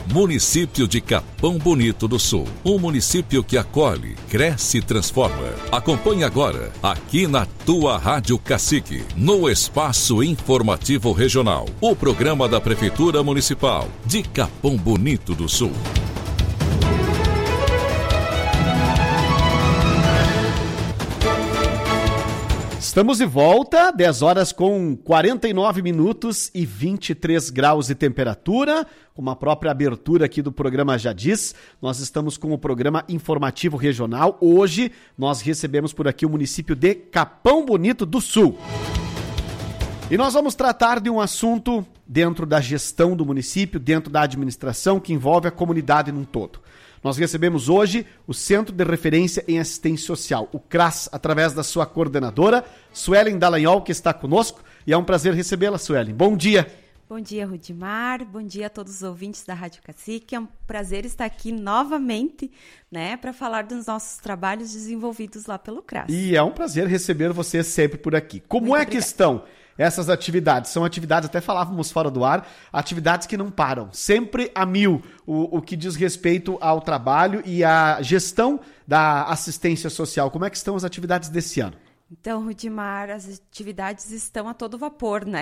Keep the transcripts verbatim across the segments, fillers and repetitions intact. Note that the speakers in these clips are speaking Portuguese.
Município de Capão Bonito do Sul. Um município que acolhe, cresce e transforma. Acompanhe agora, aqui na tua Rádio Cacique, no Espaço Informativo Regional, o programa da Prefeitura Municipal de Capão Bonito do Sul. Estamos de volta, dez horas com quarenta e nove minutos e vinte e três graus de temperatura, como a própria abertura aqui do programa já diz. Nós estamos com o programa informativo regional. Hoje nós recebemos por aqui o município de Capão Bonito do Sul. E nós vamos tratar de um assunto dentro da gestão do município, dentro da administração, que envolve a comunidade num todo. Nós recebemos hoje o Centro de Referência em Assistência Social, o CRAS, através da sua coordenadora, Suelen Dallagnol, que está conosco, e é um prazer recebê-la, Suelen. Bom dia. Bom dia, Rudimar, bom dia a todos os ouvintes da Rádio Cacique, é um prazer estar aqui novamente, né, para falar dos nossos trabalhos desenvolvidos lá pelo CRAS. E é um prazer receber você sempre por aqui. Como Muito é obrigada. que estão essas atividades? São atividades, até falávamos fora do ar, atividades que não param, sempre a mil, o, o que diz respeito ao trabalho e à gestão da assistência social. Como é que estão as atividades desse ano? Então, Rudimar, as atividades estão a todo vapor, né?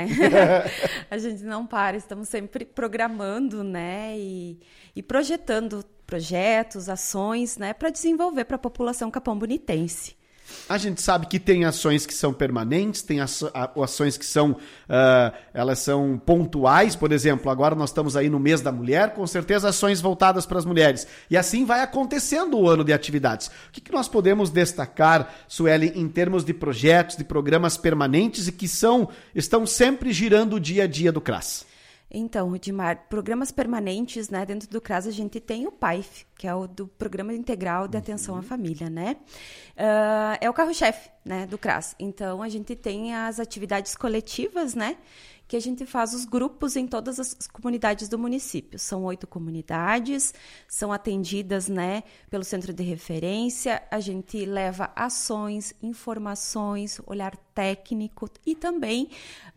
A gente não para, estamos sempre programando, né? E, e projetando projetos, ações, né? Para desenvolver para a população capão-bonitense. A gente sabe que tem ações que são permanentes, tem ações que são, uh, elas são pontuais, por exemplo, agora nós estamos aí no mês da mulher, com certeza ações voltadas para as mulheres. E assim vai acontecendo o ano de atividades. O que, que nós podemos destacar, Sueli, em termos de projetos, de programas permanentes e que são, estão sempre girando o dia a dia do CRAS? Então, Rudimar, programas permanentes, né, dentro do CRAS a gente tem o P A I F, que é o do Programa Integral de Atenção uhum. à Família, né? Uh, é o carro-chefe, né, do CRAS. Então, a gente tem as atividades coletivas, né, que a gente faz os grupos em todas as comunidades do município. São oito comunidades, são atendidas, né, pelo Centro de Referência. A gente leva ações, informações, olhar técnico e também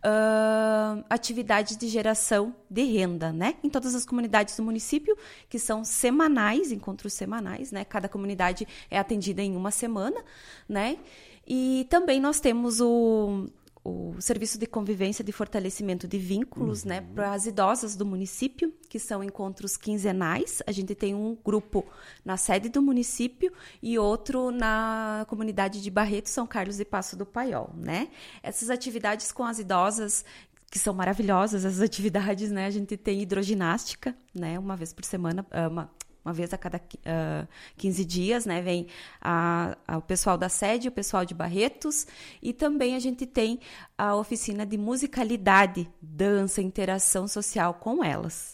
uh, atividades de geração de renda, né, em todas as comunidades do município, que são semanais, encontros semanais, né, cada comunidade é atendida em uma semana, né, e também nós temos o... o Serviço de Convivência de Fortalecimento de Vínculos, uhum. né, para as idosas do município, que são encontros quinzenais. A gente tem um grupo na sede do município e outro na comunidade de Barreto, São Carlos e Passo do Paiol, né? Essas atividades com as idosas, que são maravilhosas, as atividades, né? A gente tem hidroginástica, né, uma vez por semana, uma Uma vez a cada uh, quinze dias, né, vem a, a, o pessoal da sede, o pessoal de Barretos, e também a gente tem a oficina de musicalidade, dança, interação social com elas.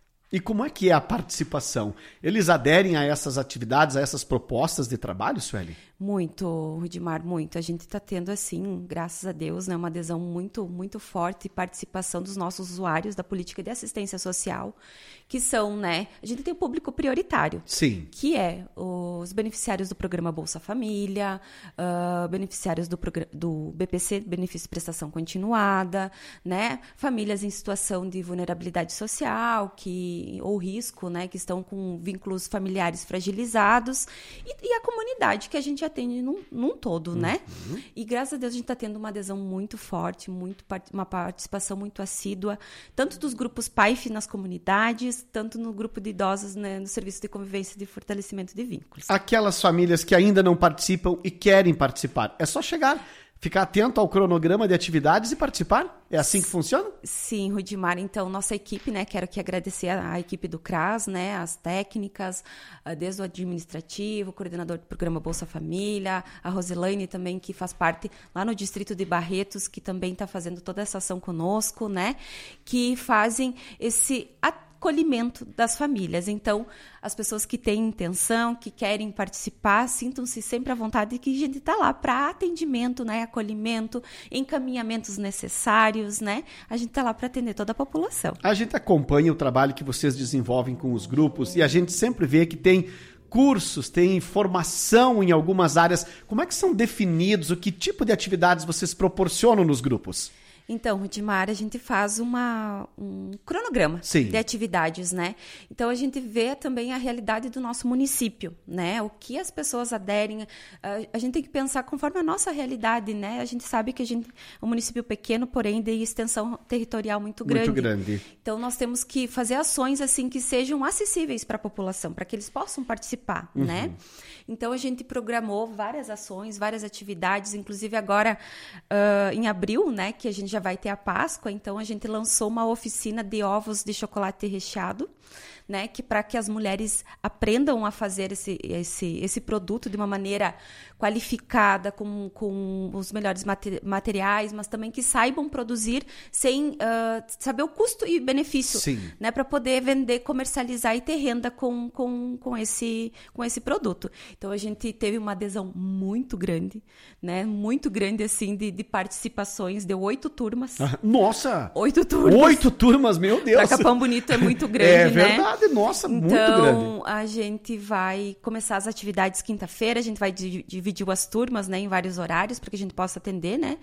E como é que é a participação? Eles aderem a essas atividades, a essas propostas de trabalho, Sueli? Muito, Rudimar, muito. A gente está tendo, assim, graças a Deus, né, uma adesão muito, muito forte e participação dos nossos usuários da política de assistência social, que são, né, a gente tem o público prioritário. Sim. Que é os beneficiários do programa Bolsa Família, uh, beneficiários do, do B P C, Benefício de Prestação Continuada, né, famílias em situação de vulnerabilidade social, que, ou risco, né, que estão com vínculos familiares fragilizados, e, e a comunidade que a gente atende num, num todo, uhum. né? E graças a Deus a gente está tendo uma adesão muito forte, muito, uma participação muito assídua, tanto dos grupos P A I F nas comunidades, tanto no grupo de idosos, né, no Serviço de Convivência de Fortalecimento de Vínculos. Aquelas famílias que ainda não participam e querem participar, é só chegar, ficar atento ao cronograma de atividades e participar? É assim que funciona? Sim, Rudimar. Então, nossa equipe, né, quero aqui agradecer a, a equipe do CRAS, né, as técnicas, desde o administrativo, o coordenador do programa Bolsa Família, a Roselaine também, que faz parte lá no distrito de Barretos, que também está fazendo toda essa ação conosco, né, que fazem esse acolhimento das famílias. Então, as pessoas que têm intenção, que querem participar, sintam-se sempre à vontade e que a gente está lá para atendimento, né, acolhimento, encaminhamentos necessários, né? A gente está lá para atender toda a população. A gente acompanha o trabalho que vocês desenvolvem com os grupos e a gente sempre vê que tem cursos, tem formação em algumas áreas. Como é que são definidos? O que tipo de atividades vocês proporcionam nos grupos? Então, Rudimar, a gente faz uma, um cronograma Sim. de atividades, né? Então, a gente vê também a realidade do nosso município, né? O que as pessoas aderem. A, a gente tem que pensar conforme a nossa realidade, né? A gente sabe que a gente é um município pequeno, porém de extensão territorial muito grande. Muito grande. Então, nós temos que fazer ações assim que sejam acessíveis para a população, para que eles possam participar, uhum. né? Então, a gente programou várias ações, várias atividades, inclusive agora uh, em abril, né? Que a gente já vai ter a Páscoa, então a gente lançou uma oficina de ovos de chocolate recheado, né, que para que as mulheres aprendam a fazer esse, esse, esse produto de uma maneira qualificada, com, com os melhores materi- materiais, mas também que saibam produzir sem uh, saber o custo e benefício, né, para poder vender, comercializar e ter renda com, com, com, esse, com esse produto. Então, a gente teve uma adesão muito grande, né, muito grande, assim, de, de participações, deu oito turmas. Ah, nossa! Oito turmas. Oito turmas, meu Deus! Para Capão Bonito é muito grande, é né? verdade. Nossa, então, muito grande. Então, a gente vai começar as atividades quinta-feira, a gente vai di- dividir as turmas, né, em vários horários, para que a gente possa atender, né?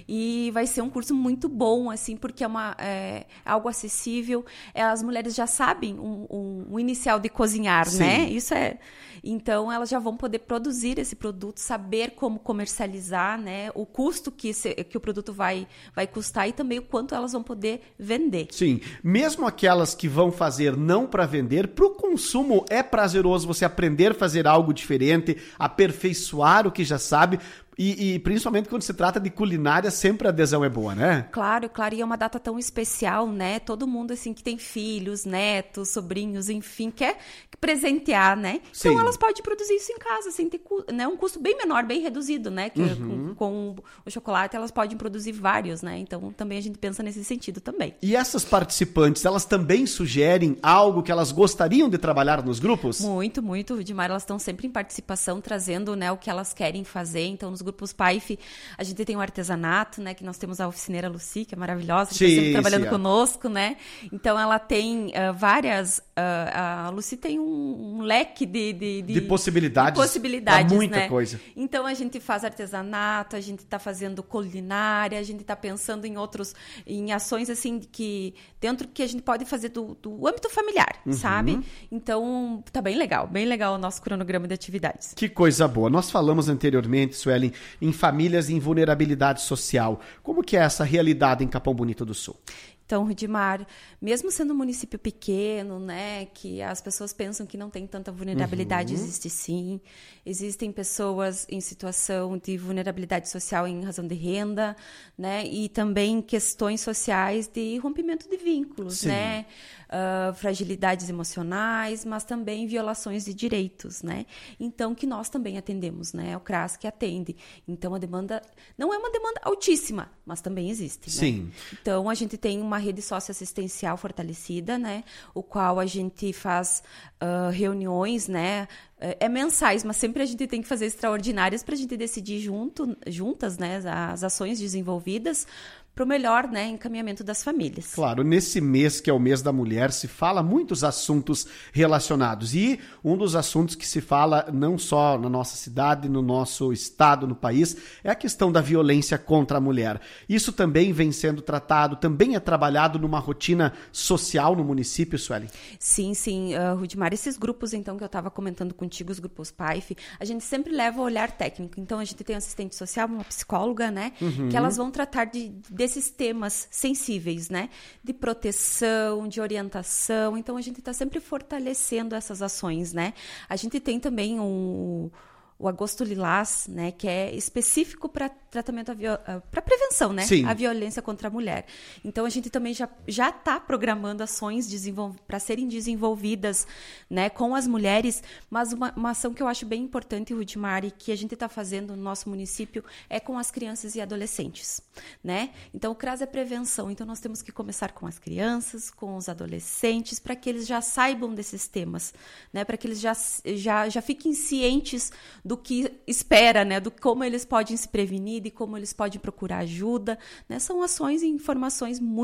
E vai ser um curso muito bom, assim, porque é, uma, é algo acessível. É, as mulheres já sabem um, um, um inicial de cozinhar, Sim. né? Isso é... Então, elas já vão poder produzir esse produto, saber como comercializar, né? O custo que, esse, que o produto vai, vai custar e também o quanto elas vão poder vender. Sim, mesmo aquelas que vão fazer não para vender, para o consumo é prazeroso você aprender a fazer algo diferente, aperfeiçoar o que já sabe. E, e principalmente quando se trata de culinária, sempre a adesão é boa, né? Claro, claro. E é uma data tão especial, né? Todo mundo, assim, que tem filhos, netos, sobrinhos, enfim, quer presentear, né? Sim. Então, elas podem produzir isso em casa, sem ter né? um custo bem menor, bem reduzido, né? Que uhum. com, com o chocolate, elas podem produzir vários, né? Então, também a gente pensa nesse sentido também. E essas participantes, elas também sugerem algo que elas gostariam de trabalhar nos grupos? Muito, muito, Rudimar. Elas estão sempre em participação, trazendo, né, o que elas querem fazer. Então, nos grupos P A I F, a gente tem o artesanato, né, que nós temos a oficineira Lucy, que é maravilhosa, que está sempre trabalhando sim, conosco, né? Então, ela tem uh, várias... Uh, a Lucy tem um, um leque de... De, de, de possibilidades. De possibilidades, muita né? coisa. Então, a gente faz artesanato, a gente está fazendo culinária, a gente está pensando em outros... Em ações, assim, que... Dentro que a gente pode fazer do, do âmbito familiar, uhum. sabe? Então, tá bem legal. Bem legal o nosso cronograma de atividades. Que coisa boa. Nós falamos anteriormente, Suelen, em famílias em vulnerabilidade social. Como que é essa realidade em Capão Bonito do Sul? Então, Rudimar, mesmo sendo um município pequeno, né, que as pessoas pensam que não tem tanta vulnerabilidade, uhum. existe sim. Existem pessoas em situação de vulnerabilidade social em razão de renda, né, e também questões sociais de rompimento de vínculos, sim. né, uh, fragilidades emocionais, mas também violações de direitos, né. Então, que nós também atendemos, né, é o CRAS que atende. Então, a demanda não é uma demanda altíssima, mas também existe, sim. né. Então, a gente tem uma rede socioassistencial fortalecida, né, o qual a gente faz uh, reuniões, né, é mensais, mas sempre a gente tem que fazer extraordinárias para a gente decidir junto, juntas, né, as ações desenvolvidas para o melhor, né, encaminhamento das famílias. Claro, nesse mês que é o mês da mulher, se fala muitos assuntos relacionados. E um dos assuntos que se fala não só na nossa cidade, no nosso estado, no país, é a questão da violência contra a mulher. Isso também vem sendo tratado, também é trabalhado numa rotina social no município, Suelen? Sim, sim, uh, Rudimar. Esses grupos, então, que eu estava comentando contigo, os grupos P A I F, a gente sempre leva o olhar técnico. Então, a gente tem um assistente social, uma psicóloga, né, uhum. que elas vão tratar de desses temas sensíveis, né? De proteção, de orientação. Então, a gente está sempre fortalecendo essas ações, né? A gente tem também um... o Agosto Lilás, né, que é específico para tratamento, para prevenção, né, Sim. a violência contra a mulher. Então, a gente também já já está programando ações desenvol- para serem desenvolvidas, né, com as mulheres, mas uma, uma ação que eu acho bem importante, Rudimar, e que a gente está fazendo no nosso município é com as crianças e adolescentes, né? Então, o CRAS é prevenção, então nós temos que começar com as crianças, com os adolescentes, para que eles já saibam desses temas, né, para que eles já, já, já fiquem cientes do que espera, né, do como eles podem se prevenir, de como eles podem procurar ajuda, né, são ações e informações muito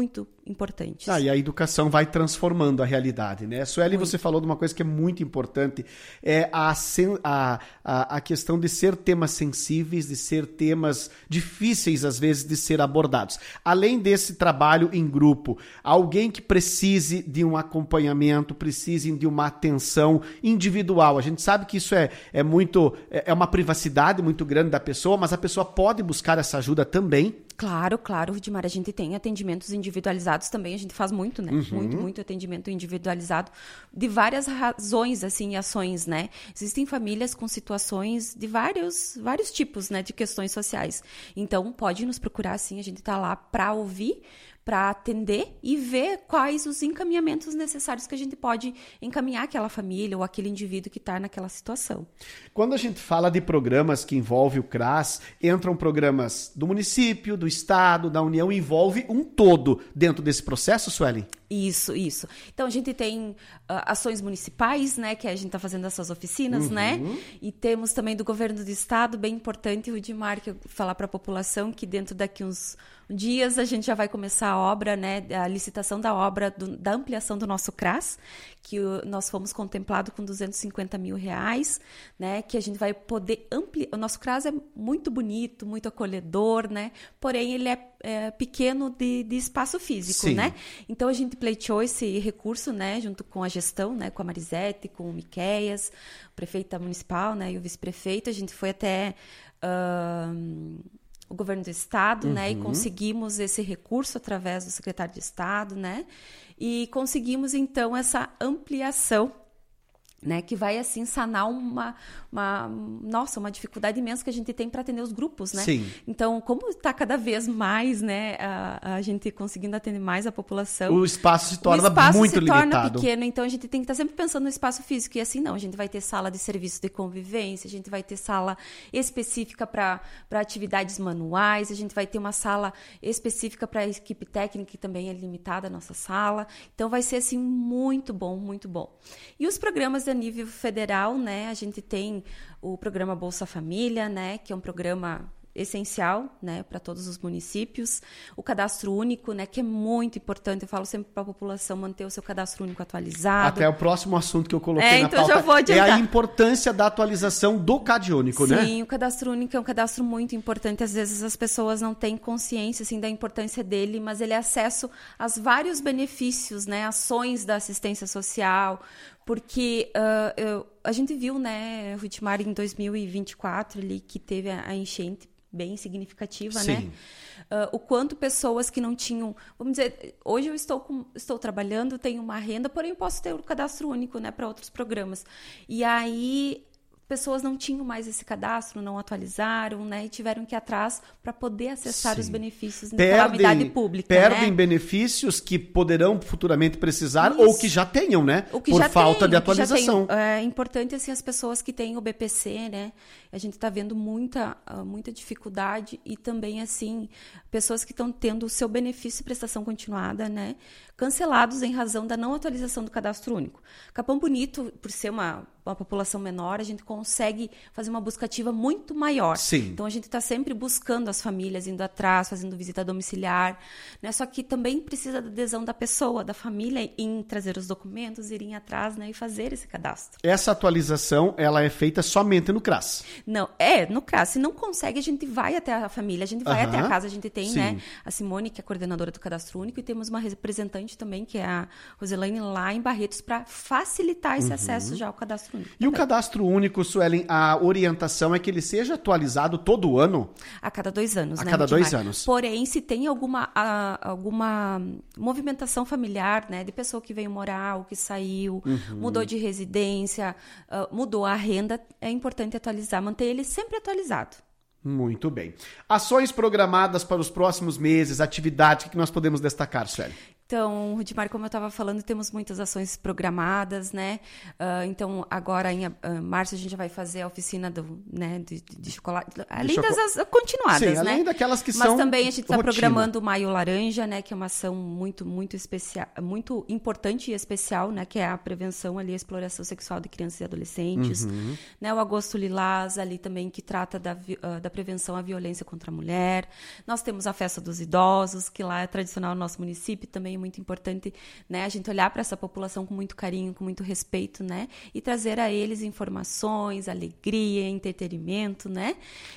importantes. Ah, e a educação vai transformando a realidade, né? Sueli, você falou de uma coisa que é muito importante, é a, a, a, a questão de ser temas sensíveis, de ser temas difíceis, às vezes, de ser abordados. Além desse trabalho em grupo, alguém que precise de um acompanhamento, precise de uma atenção individual. A gente sabe que isso é, é muito, é uma privacidade muito grande da pessoa, mas a pessoa pode buscar essa ajuda também. Claro, claro, Rudimar, a gente tem atendimentos individualizados também, a gente faz muito, né? Uhum. Muito, muito atendimento individualizado de várias razões, assim, e ações, né? Existem famílias com situações de vários, vários tipos, né, de questões sociais. Então, pode nos procurar, assim, a gente tá lá para ouvir, para atender e ver quais os encaminhamentos necessários que a gente pode encaminhar aquela família ou aquele indivíduo que está naquela situação. Quando a gente fala de programas que envolvem o C R A S, entram programas do município, do estado, da União, envolve um todo dentro desse processo, Sueli? Isso, isso. Então, a gente tem uh, ações municipais, né, que a gente está fazendo essas oficinas, uhum. né, e temos também do governo do estado, bem importante, Rudimar, que eu falar para a população que dentro daqui uns dias a gente já vai começar a obra, né, a licitação da obra do, da ampliação do nosso C R A S, que o, nós fomos contemplados com duzentos e cinquenta mil reais, né, que a gente vai poder ampliar. O nosso C R A S é muito bonito, muito acolhedor, né, porém ele é, é pequeno de, de espaço físico, Sim. né, então a gente pleiteou esse recurso, né, junto com a gestão, né, com a Marisete, com o Miqueias, o prefeito municipal, né, e o vice-prefeito. A gente foi até uh, o governo do estado, uhum. né, e conseguimos esse recurso através do secretário de estado, né, e conseguimos então essa ampliação, né, que vai assim sanar uma, uma, nossa, uma dificuldade imensa que a gente tem para atender os grupos, né? Sim. Então, como está cada vez mais, né, a, a gente conseguindo atender mais a população, o espaço se torna o espaço muito se limitado. torna pequeno, então a gente tem que estar sempre pensando no espaço físico, e assim não, a gente vai ter sala de serviço de convivência, a gente vai ter sala específica para para atividades manuais, a gente vai ter uma sala específica para a equipe técnica, que também é limitada a nossa sala, então vai ser assim muito bom, muito bom. E os programas a nível federal, né, a gente tem o programa Bolsa Família, né, que é um programa essencial, né, para todos os municípios, o cadastro único, né, que é muito importante, eu falo sempre para a população manter o seu cadastro único atualizado. Até o próximo assunto que eu coloquei é, na então pauta já vou adiantar. É a importância da atualização do Cade Único, Sim, né? Sim, o cadastro único é um cadastro muito importante, às vezes as pessoas não têm consciência, assim, da importância dele, mas ele é acesso aos vários benefícios, né, ações da assistência social, porque uh, eu, a gente viu, né, Rudimar, em dois mil e vinte e quatro, ali, que teve a, a enchente bem significativa, Sim. né? Uh, o quanto pessoas que não tinham... Vamos dizer, hoje eu estou, com, estou trabalhando, tenho uma renda, porém eu posso ter o cadastro único, né, para outros programas. E aí... pessoas não tinham mais esse cadastro, não atualizaram, né, e tiveram que ir atrás para poder acessar Sim. os benefícios da perdem, calamidade pública. Perdem né? benefícios que poderão futuramente precisar Isso. ou que já tenham, né? O que por já falta tem, de atualização. É importante, assim, as pessoas que têm o B P C, né? A gente está vendo muita, muita dificuldade e também, assim, pessoas que estão tendo o seu benefício de prestação continuada, né? Cancelados em razão da não atualização do cadastro único. Capão Bonito, por ser uma, uma população menor, a gente consegue fazer uma busca ativa muito maior. Sim. Então, a gente está sempre buscando as famílias, indo atrás, fazendo visita domiciliar, né? Só que também precisa da adesão da pessoa, da família, em trazer os documentos, irem atrás, né, e fazer esse cadastro. Essa atualização, ela é feita somente no C R A S? Não, é, no C R A S. Se não consegue, a gente vai até a família, a gente vai Uhum. até a casa, a gente tem, Sim. né, a Simone, que é a coordenadora do Cadastro Único, e temos uma representante também, que é a Roselaine, lá em Barretos, para facilitar esse uhum. acesso já ao Cadastro Único. E também. O Cadastro Único, Suelen, a orientação é que ele seja atualizado todo ano? A cada dois anos, a né? A cada Rudimar? dois anos. Porém, se tem alguma, a, alguma movimentação familiar, né, de pessoa que veio morar ou que saiu, uhum. mudou de residência, uh, mudou a renda, é importante atualizar, manter ele sempre atualizado. Muito bem. Ações programadas para os próximos meses, atividades, o que nós podemos destacar, Sueli? Então, Rudimar, como eu estava falando, temos muitas ações programadas, né? Uh, então, agora em uh, março a gente já vai fazer a oficina do, né, de, de chocolate, além choco... das as, continuadas, Sim, né? além daquelas que Mas são também a gente está rotina. programando o Maio Laranja, né? Que é uma ação muito, muito especial, muito importante e especial, né? Que é a prevenção ali, a exploração sexual de crianças e adolescentes. Uhum. Né? O Agosto Lilás ali também, que trata da, uh, da prevenção à violência contra a mulher. Nós temos a Festa dos Idosos, que lá é tradicional no nosso município, também é muito importante, né, a gente olhar para essa população com muito carinho, com muito respeito, né, e trazer a eles informações, alegria, entretenimento, né,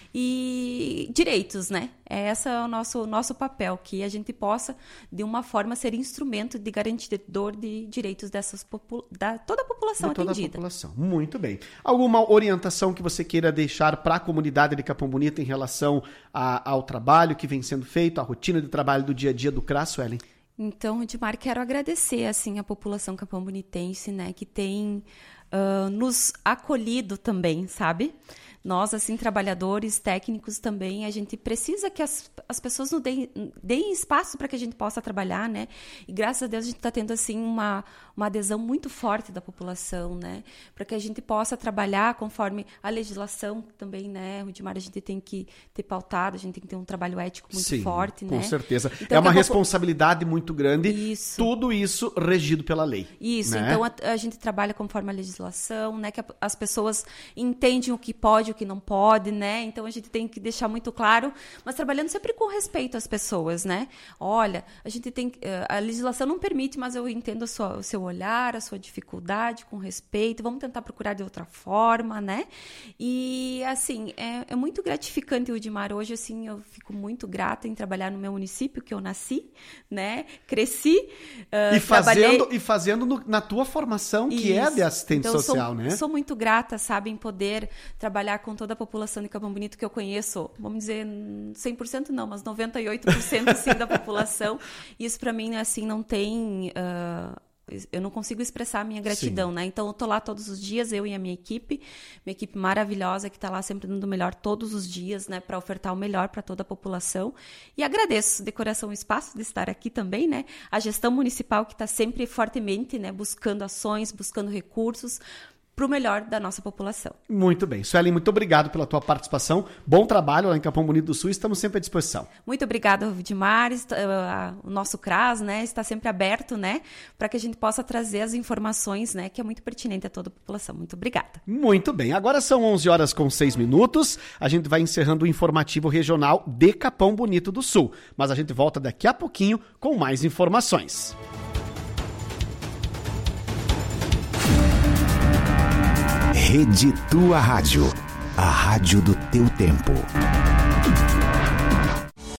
e direitos, né. Esse é o nosso, nosso papel, que a gente possa, de uma forma, ser instrumento de garantidor de direitos dessas popula- da toda a população de toda atendida. A população. Muito bem. Alguma orientação que você queira deixar para a comunidade de Capão Bonito em relação a, ao trabalho que vem sendo feito, à rotina de trabalho do dia a dia do C R A S, Suelen? Então, Rudimar, quero agradecer assim, a população capão-bonitense, né, que tem uh, nos acolhido também, sabe? Nós, assim, trabalhadores, técnicos também, a gente precisa que as, as pessoas nos deem, deem espaço para que a gente possa trabalhar, né? E graças a Deus a gente está tendo, assim, uma, uma adesão muito forte da população, né? Para que a gente possa trabalhar conforme a legislação também, né, Rudimar, a gente tem que ter pautado, a gente tem que ter um trabalho ético muito Sim, forte, com né? Com certeza. Então, é uma a responsabilidade popul... muito grande, isso. Tudo isso regido pela lei. Isso, né? Então a, a gente trabalha conforme a legislação, né? Que a, as pessoas entendem o que pode, o que não pode, né? Então a gente tem que deixar muito claro, mas trabalhando sempre com respeito às pessoas, né? Olha, a gente tem a legislação não permite, mas eu entendo a sua, o seu olhar, a sua dificuldade, com respeito. Vamos tentar procurar de outra forma, né? E assim é, é muito gratificante, Rudimar. Hoje assim eu fico muito grata em trabalhar no meu município que eu nasci, né? Cresci uh, e fazendo trabalhei... e fazendo no, na tua formação que Isso. é de assistente então, social, sou, né? Sou muito grata, sabe, em poder trabalhar com toda a população de Capão Bonito que eu conheço, vamos dizer, cem por cento não, mas noventa e oito por cento sim da população. Isso para mim, assim, não tem... Uh, eu não consigo expressar a minha gratidão, Sim. né? Então, eu tô lá todos os dias, eu e a minha equipe, minha equipe maravilhosa que tá lá sempre dando o melhor todos os dias, né? Para ofertar o melhor para toda a população. E agradeço de coração o espaço de estar aqui também, né? A gestão municipal que está sempre fortemente, né? Buscando ações, buscando recursos para o melhor da nossa população. Muito bem. Suelen, muito obrigado pela tua participação. Bom trabalho lá em Capão Bonito do Sul. Estamos sempre à disposição. Muito obrigada, Rudimar. O nosso C R A S, né, está sempre aberto, né, para que a gente possa trazer as informações, né, que é muito pertinente a toda a população. Muito obrigada. Muito bem. Agora são onze horas com seis minutos. A gente vai encerrando o informativo regional de Capão Bonito do Sul. Mas a gente volta daqui a pouquinho com mais informações. Rede Tua Rádio, a rádio do teu tempo.